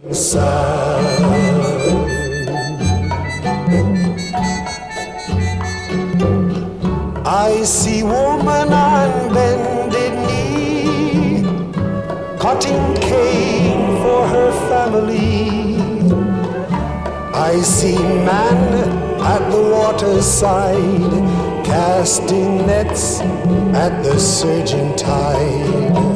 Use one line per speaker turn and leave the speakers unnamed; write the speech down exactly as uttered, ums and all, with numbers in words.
I see woman on bended knee, cutting cane for her family. I see man at the waterside, casting nets at the surging tide.